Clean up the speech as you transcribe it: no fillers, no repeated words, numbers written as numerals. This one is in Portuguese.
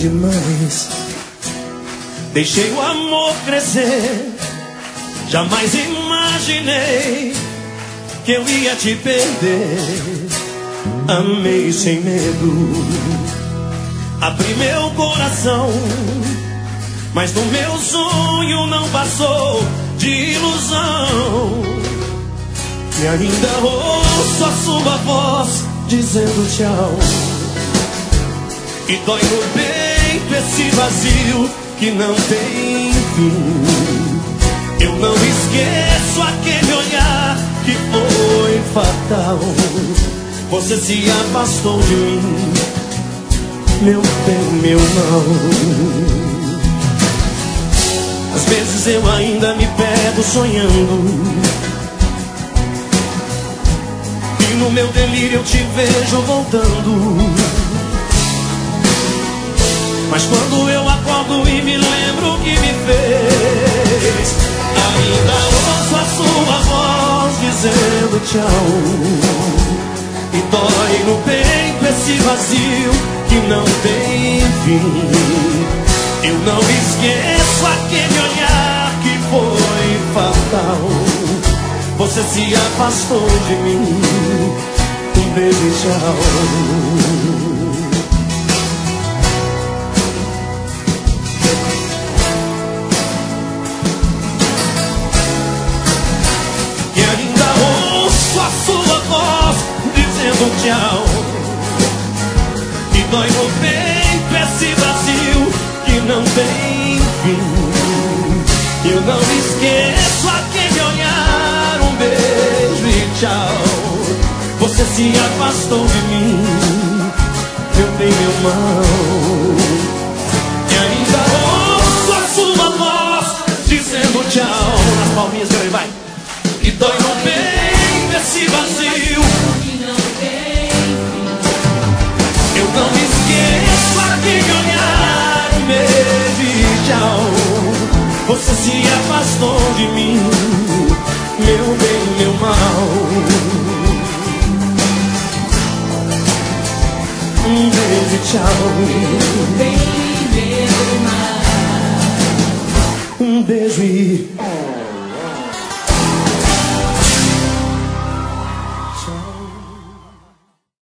demais. Deixei o amor crescer. Jamais imaginei que eu ia te perder. Amei sem medo, abri meu coração, mas no meu sonho não passou de ilusão. E ainda ouço a sua voz dizendo tchau. E dói no peito esse vazio que não tem fim. Eu não esqueço aquele olhar que foi fatal. Você se afastou de mim, meu bem, meu mal. Às vezes eu ainda me pego sonhando, e no meu delírio eu te vejo voltando. Mas quando eu acordo e me lembro o que me fez, ainda ouço a sua voz dizendo tchau. E dói no peito esse vazio que não tem fim. Eu não esqueço aquele olhar que foi fatal. Você se afastou de mim, um beijo e tchau. Tchau. E dói no peito esse vazio que não tem fim. Eu não esqueço aquele olhar, um beijo e tchau. Você se afastou de mim, meu bem, meu mal. E ainda ouço a sua voz dizendo tchau. Nas palminhas que vai. E dói no peito esse vazio. Eu não esqueço aquele olhar, um beijo e tchau. Você se afastou de mim, meu bem, meu mal. Um beijo e tchau. Bem, meu mal. Um beijo e